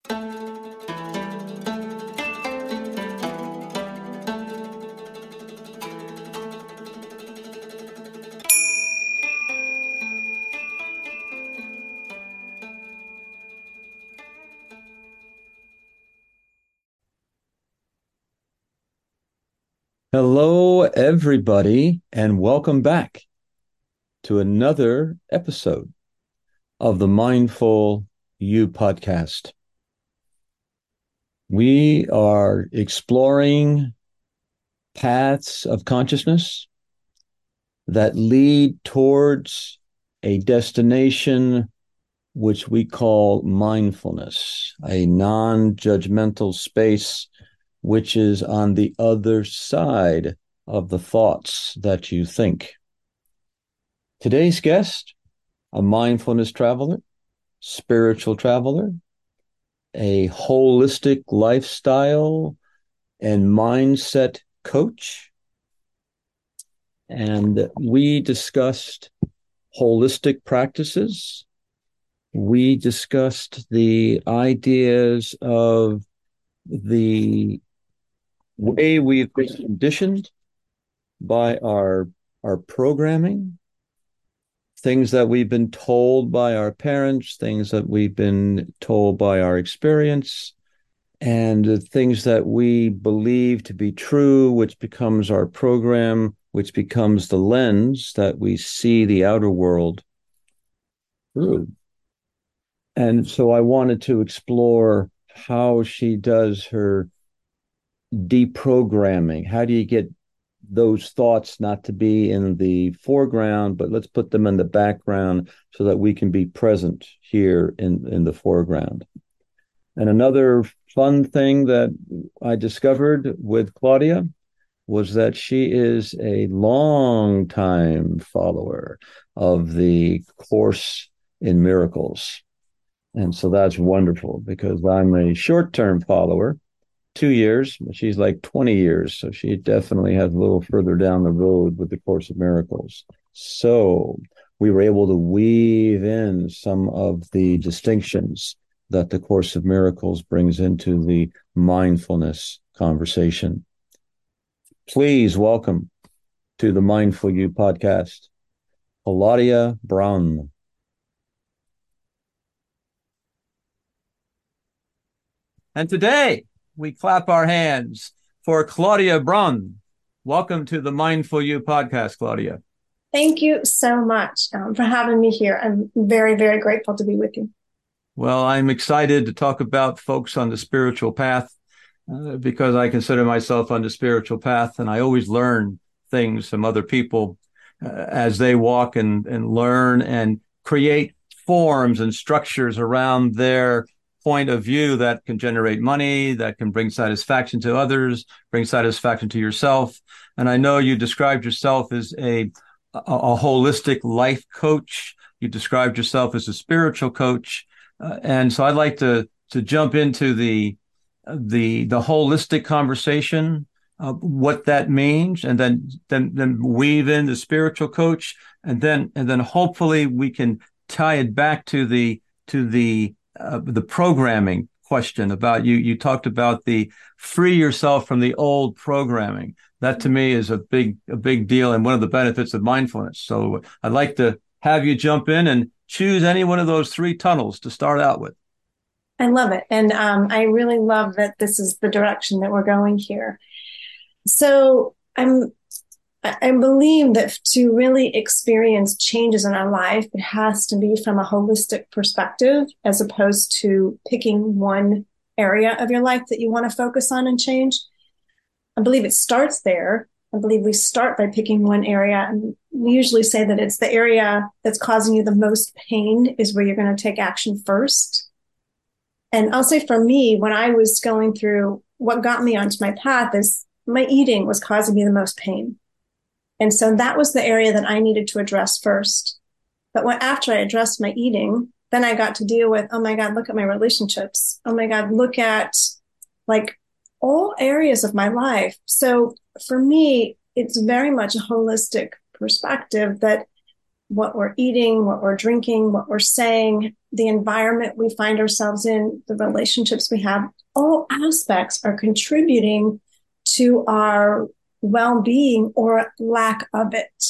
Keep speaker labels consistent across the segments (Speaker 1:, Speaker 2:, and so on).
Speaker 1: Hello, everybody, and welcome back to another episode of the Mindful You podcast. We are exploring paths of consciousness that lead towards a destination which we call mindfulness, a non-judgmental space which is on the other side of the thoughts that you think. Today's guest, a mindfulness traveler, spiritual traveler, a holistic lifestyle and mindset coach. And we discussed holistic practices. We discussed the ideas of the way we've been conditioned by our programming, things that we've been told by our parents, things that we've been told by our experience, and the things that we believe to be true, which becomes our program, which becomes the lens that we see the outer world through. And so I wanted to explore how she does her deprogramming. How do you get those thoughts not to be in the foreground, but let's put them in the background so that we can be present here in the foreground. And another fun thing that I discovered with Claudia was that she is a long time follower of the Course in Miracles. And so that's wonderful because I'm a short-term follower, 2 years, but she's like 20 years. So she definitely has a little further down the road with the Course of Miracles. So we were able to weave in some of the distinctions that the Course of Miracles brings into the mindfulness conversation. Please welcome to the Mindful You podcast, Claudia Braun. And today, we clap our hands for Claudia Braun. Welcome to the Mindful You podcast, Claudia.
Speaker 2: Thank you so much for having me here. I'm very, very grateful to be with you.
Speaker 1: Well, I'm excited to talk about folks on the spiritual path because I consider myself on the spiritual path, and I always learn things from other people as they walk and learn and create forms and structures around their point of view that can generate money, that can bring satisfaction to others, bring satisfaction to yourself. And I know you described yourself as a holistic life coach. You described yourself as a spiritual coach. And so I'd like to jump into the holistic conversation, what that means, and then weave in the spiritual coach, and then hopefully we can tie it back to the programming question about you. You talked about the free yourself from the old programming. That to me is a big deal and one of the benefits of mindfulness. So I'd like to have you jump in and choose any one of those three tunnels to start out with.
Speaker 2: I love it. And I really love that this is the direction that we're going here. So I believe that to really experience changes in our life, it has to be from a holistic perspective, as opposed to picking one area of your life that you want to focus on and change. I believe it starts there. I believe we start by picking one area, and we usually say that it's the area that's causing you the most pain is where you're going to take action first. And I'll say for me, when I was going through what got me onto my path is my eating was causing me the most pain. And so that was the area that I needed to address first. But after I addressed my eating, then I got to deal with, oh my God, look at my relationships. Oh my God, look at like all areas of my life. So for me, it's very much a holistic perspective that what we're eating, what we're drinking, what we're saying, the environment we find ourselves in, the relationships we have, all aspects are contributing to our well-being or lack of it.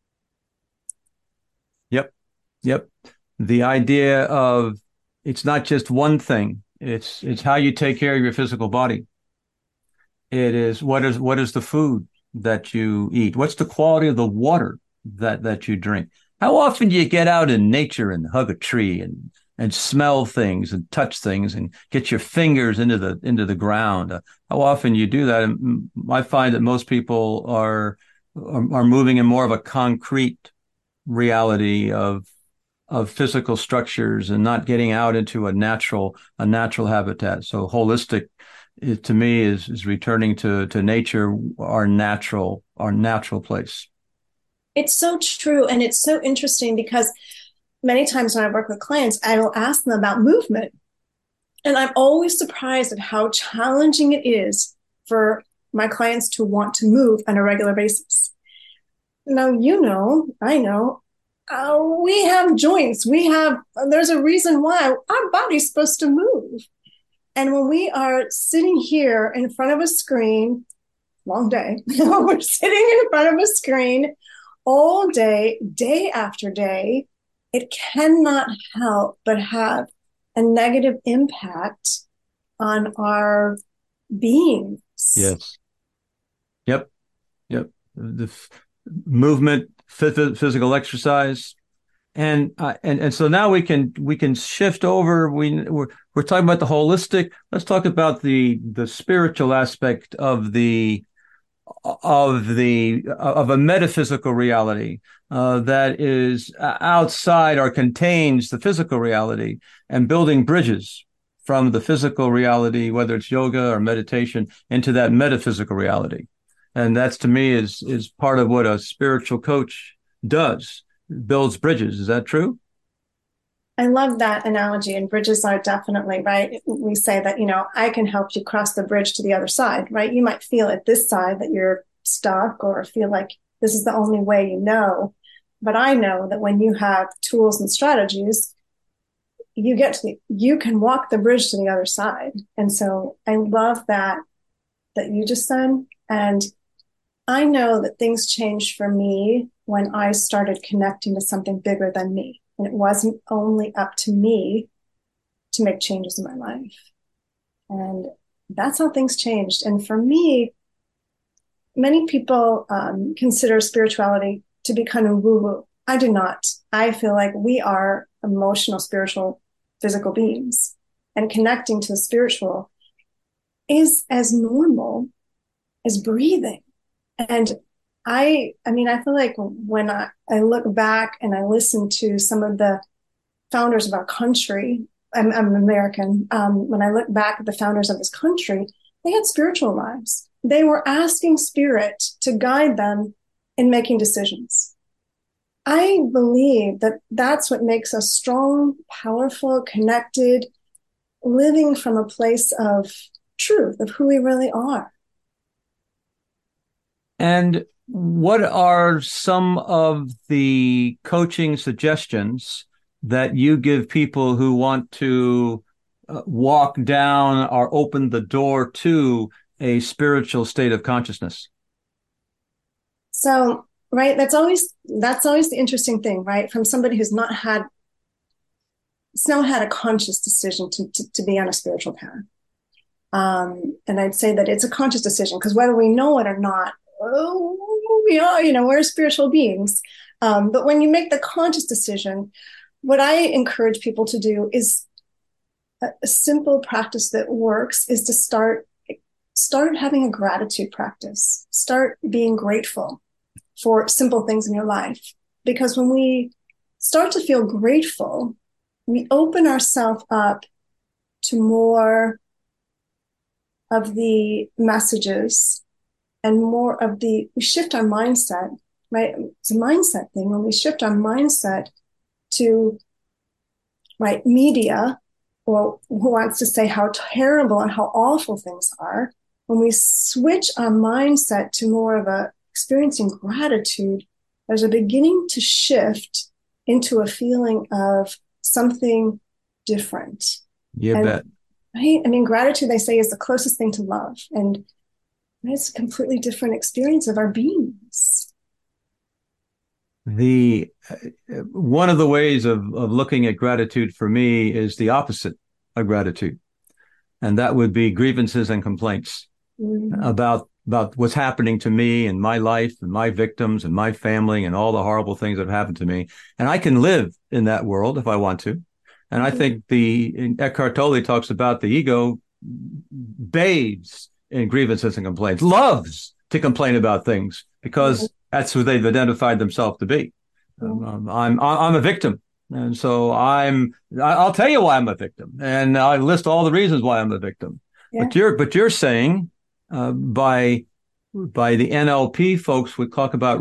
Speaker 1: Yep. Yep. The idea of it's not just one thing. It's how you take care of your physical body. It is what is the food that you eat? What's the quality of the water that you drink? How often do you get out in nature and hug a tree and smell things and touch things and get your fingers into the ground? How often you do that? And I find that most people are moving in more of a concrete reality of physical structures and not getting out into a natural habitat. So holistic, to me, is returning to nature, our natural place.
Speaker 2: It's so true. And it's so interesting because many times when I work with clients, I will ask them about movement. And I'm always surprised at how challenging it is for my clients to want to move on a regular basis. Now, I know, we have joints. There's a reason why our body's supposed to move. And when we are sitting here in front of a screen, long day, we're sitting in front of a screen all day, day after day, it cannot help but have a negative impact on our beings.
Speaker 1: Yes. Yep. Yep. The movement, physical exercise, and so now we can shift over. We're talking about the holistic. Let's talk about the spiritual aspect of a metaphysical reality that is outside or contains the physical reality, and building bridges from the physical reality, whether it's yoga or meditation, into that metaphysical reality. And that's, to me, is part of what a spiritual coach does, builds bridges. Is that true?
Speaker 2: I love that analogy. And bridges are definitely, right? We say that, I can help you cross the bridge to the other side, right? You might feel at this side that you're stuck or feel like this is the only way you know. But I know that when you have tools and strategies, you can walk the bridge to the other side. And so I love that you just said. And I know that things changed for me when I started connecting to something bigger than me. And it wasn't only up to me to make changes in my life. And that's how things changed. And for me, many people consider spirituality to be kind of woo-woo. I do not. I feel like we are emotional, spiritual, physical beings. And connecting to the spiritual is as normal as breathing. And I feel like when I look back and I listen to some of the founders of our country, I'm American. When I look back at the founders of this country, they had spiritual lives. They were asking spirit to guide them in making decisions. I believe that that's what makes us strong, powerful, connected, living from a place of truth, of who we really are.
Speaker 1: And what are some of the coaching suggestions that you give people who want to walk down or open the door to a spiritual state of consciousness?
Speaker 2: So, right, that's always the interesting thing, right? From somebody who's not had a conscious decision to be on a spiritual path. And I'd say that it's a conscious decision because whether we know it or not, we are, we're spiritual beings. But when you make the conscious decision, what I encourage people to do is a simple practice that works is to start having a gratitude practice. Start being grateful for simple things in your life. Because when we start to feel grateful, we open ourselves up to more of the messages and more of we shift our mindset, right? It's a mindset thing. When we shift our mindset to, right, media, or who wants to say how terrible and how awful things are, when we switch our mindset to more of experiencing gratitude, there's a beginning to shift into a feeling of something different.
Speaker 1: You
Speaker 2: And
Speaker 1: bet.
Speaker 2: right, I mean, gratitude, they say, is the closest thing to love, and it's a completely different experience of our beings.
Speaker 1: The one of the ways of looking at gratitude for me is the opposite of gratitude, and that would be grievances and complaints
Speaker 2: Mm.
Speaker 1: about what's happening to me and my life and my victims and my family and all the horrible things that have happened to me. And I can live in that world if I want to. And I think Eckhart Tolle talks about the ego bathes in grievances and complaints, loves to complain about things
Speaker 2: Yeah.
Speaker 1: because that's who they've identified themselves to be.
Speaker 2: Yeah.
Speaker 1: I'm a victim, and so I'll tell you why I'm a victim, and I list all the reasons why I'm a victim.
Speaker 2: Yeah.
Speaker 1: But you're saying by the NLP folks would talk about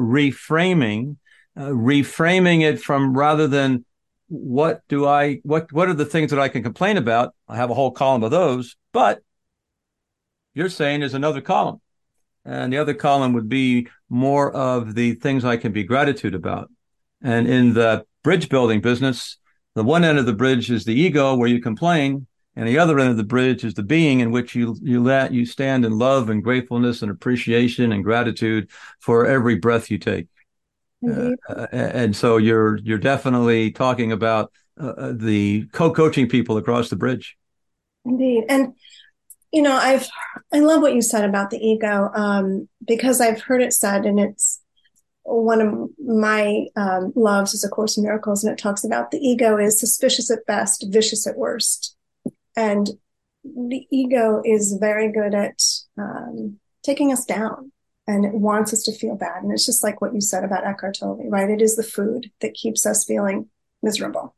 Speaker 1: reframing it from rather than what are the things that I can complain about? I have a whole column of those, but you're saying there's another column. And the other column would be more of the things I can be gratitude about. And in the bridge building business, the one end of the bridge is the ego where you complain, and the other end of the bridge is the being in which you stand in love and gratefulness and appreciation and gratitude for every breath you take.
Speaker 2: Indeed.
Speaker 1: And so you're definitely talking about the co-coaching people across the bridge.
Speaker 2: Indeed. And I love what you said about the ego, because I've heard it said, and it's one of my loves is A Course in Miracles, and it talks about the ego is suspicious at best, vicious at worst. And the ego is very good at taking us down, and it wants us to feel bad. And it's just like what you said about Eckhart Tolle, right? It is the food that keeps us feeling miserable.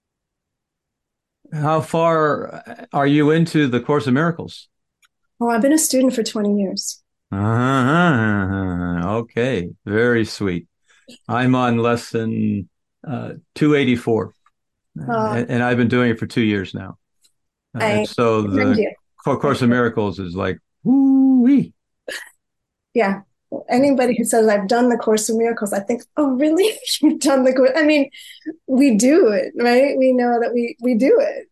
Speaker 1: How far are you into the Course in Miracles?
Speaker 2: Oh, I've been a student for 20 years.
Speaker 1: Okay, very sweet. I'm on lesson 284,
Speaker 2: Uh,
Speaker 1: and I've been doing it for 2 years now. And
Speaker 2: I
Speaker 1: so
Speaker 2: commend
Speaker 1: the
Speaker 2: you.
Speaker 1: Course in Miracles is like, woo-wee.
Speaker 2: Yeah. Anybody who says I've done the Course in Miracles, I think, oh, really? You've done the Course? I mean, we do it, right? We know that we do it.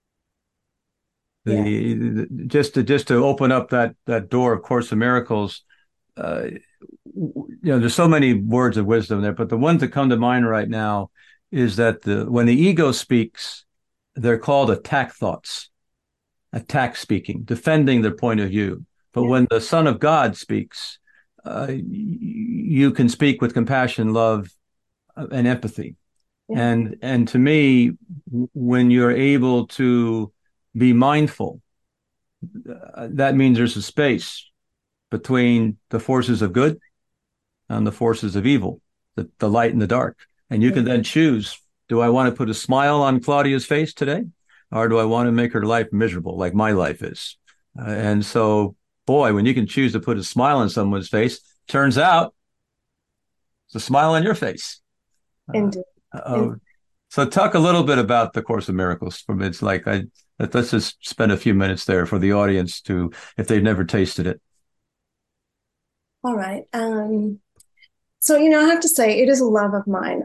Speaker 2: Yeah.
Speaker 1: Just to open up that door of Course in Miracles, uh, there's so many words of wisdom there, but the ones that come to mind right now is that when the ego speaks, they're called attack thoughts, attack speaking, defending their point of view. But
Speaker 2: Yeah.
Speaker 1: when the Son of God speaks, you can speak with compassion, love, and empathy.
Speaker 2: Yeah.
Speaker 1: And to me, when you're able to be mindful, that means there's a space between the forces of good and the forces of evil, the light and the dark. And you
Speaker 2: Yeah.
Speaker 1: can then choose, do I want to put a smile on Claudia's face today? Or do I want to make her life miserable like my life is? And so, boy, when you can choose to put a smile on someone's face, turns out it's a smile on your face. Uh,
Speaker 2: Indeed.
Speaker 1: uh, so talk a little bit about the Course of Miracles. From it's like let's just spend a few minutes there for the audience to, if they've never tasted it.
Speaker 2: All right. So, I have to say it is a love of mine.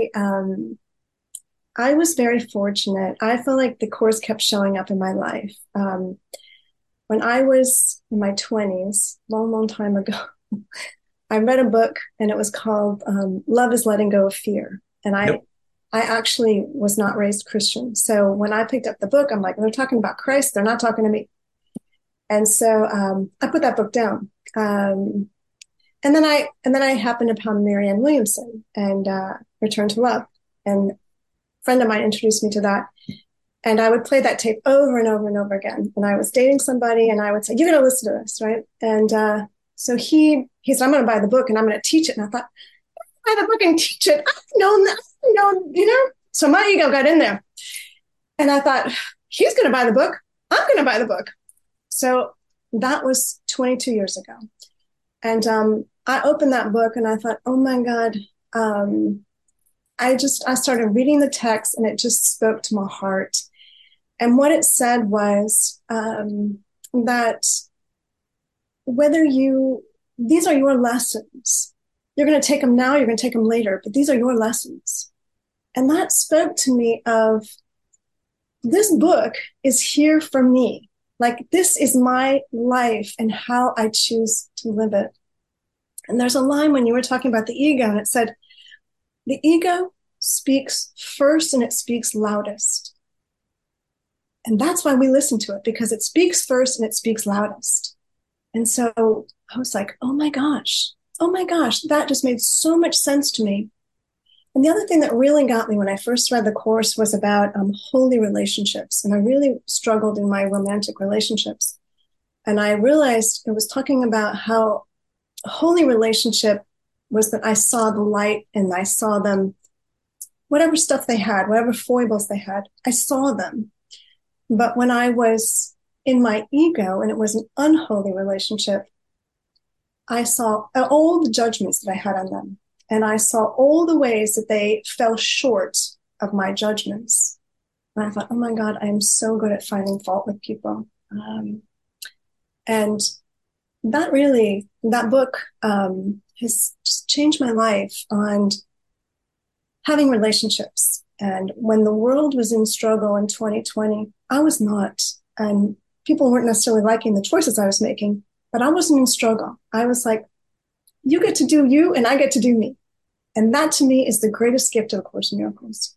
Speaker 2: I was very fortunate. I feel like the Course kept showing up in my life. When I was in my 20s, long, long time ago, I read a book and it was called Love is Letting Go of Fear. And I
Speaker 1: Yep.
Speaker 2: I actually was not raised Christian. So when I picked up the book, I'm like, they're talking about Christ. They're not talking to me. And so I put that book down. And then I happened upon Marianne Williamson and Return to Love. And a friend of mine introduced me to that. And I would play that tape over and over and over again. And I was dating somebody and I would say, you're going to listen to this, right? And so he said, I'm going to buy the book and I'm going to teach it. And I thought, buy the book and teach it. I've known that. So my ego got in there. And I thought, he's going to buy the book. I'm going to buy the book. So that was 22 years ago. And I opened that book and I thought, oh my God. I started reading the text and it just spoke to my heart. And what it said was that these are your lessons. You're going to take them now, you're going to take them later, but these are your lessons. And that spoke to me of, this book is here for me. Like, this is my life and how I choose to live it. And there's a line when you were talking about the ego, and it said, the ego speaks first and it speaks loudest. And that's why we listen to it, because it speaks first and it speaks loudest. And so I was like, oh my gosh, that just made so much sense to me. And the other thing that really got me when I first read the course was about holy relationships. And I really struggled in my romantic relationships. And I realized it was talking about how a holy relationship was that I saw the light and I saw them, whatever stuff they had, whatever foibles they had, I saw them. But when I was in my ego and it was an unholy relationship, I saw all the judgments that I had on them. And I saw all the ways that they fell short of my judgments. And I thought, oh my God, I am so good at finding fault with people. And that book has just changed my life on having relationships. And when the world was in struggle in 2020, I was not. And people weren't necessarily liking the choices I was making, but I wasn't in struggle. I was like, you get to do you and I get to do me. And that to me is the greatest gift of A Course in Miracles.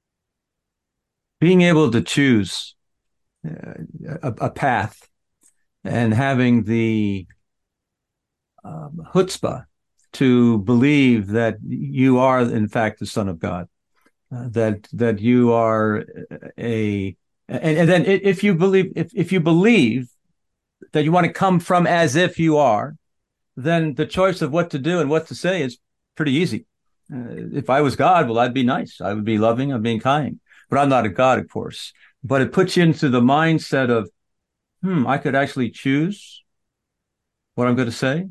Speaker 1: Being able to choose a path and having the chutzpah to believe that you are, in fact, the Son of God, that you are and then if you believe that you want to come from as if you are, then the choice of what to do and what to say is pretty easy. If I was God, well, I'd be nice. I would be loving. I'm being kind. But I'm not a God, of course. But it puts you into the mindset of, I could actually choose what I'm going to say.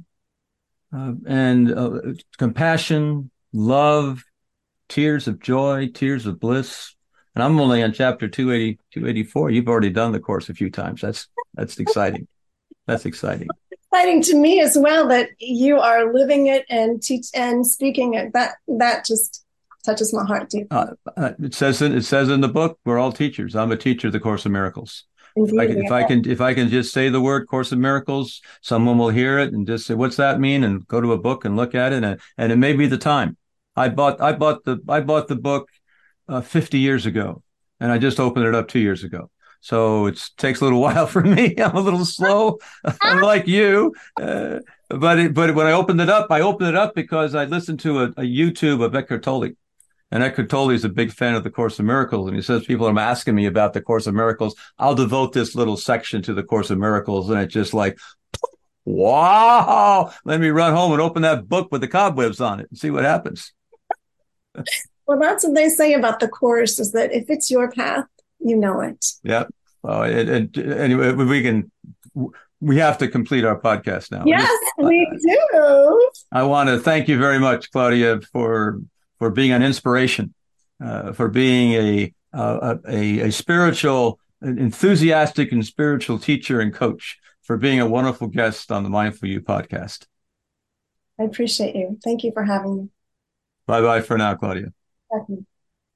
Speaker 1: And compassion, love, tears of joy, tears of bliss. And I'm only on chapter 284. You've already done the course a few times. That's exciting. That's exciting.
Speaker 2: Exciting to me as well that you are living it and speaking it. That just touches my heart deeply.
Speaker 1: It says in the book, we're all teachers. I'm a teacher of the Course of Miracles. Indeed, if I can just say the word Course of Miracles, someone will hear it and just say, "What's that mean?" and go to a book and look at it, and it may be the time. I bought the book 50 years ago, and I just opened it up 2 years ago. So it takes a little while for me. I'm a little slow, unlike you. But when I opened it up because I listened to a YouTube of Eckhart Tolle. And Eckhart Tolle is a big fan of the Course of Miracles. And he says, people are asking me about the Course of Miracles. I'll devote this little section to the Course of Miracles. And it's just like, wow, let me run home and open that book with the cobwebs on it and see what happens.
Speaker 2: Well, that's what they say about the Course, is that if it's your path, you know it.
Speaker 1: Yeah. Anyway, we have to complete our podcast now.
Speaker 2: Yes, we do.
Speaker 1: I want to thank you very much, Claudia, for being an inspiration, for being a spiritual, enthusiastic and spiritual teacher and coach, for being a wonderful guest on the Mindful You podcast.
Speaker 2: I appreciate you. Thank you for having me.
Speaker 1: Bye-bye for now, Claudia.
Speaker 2: Thank you.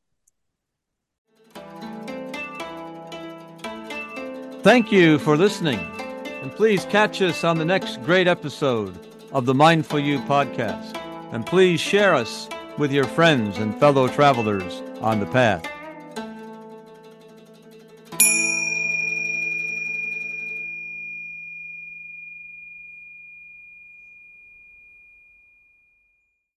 Speaker 1: Thank you for listening, and please catch us on the next great episode of the Mindful You podcast, and please share us with your friends and fellow travelers on the path.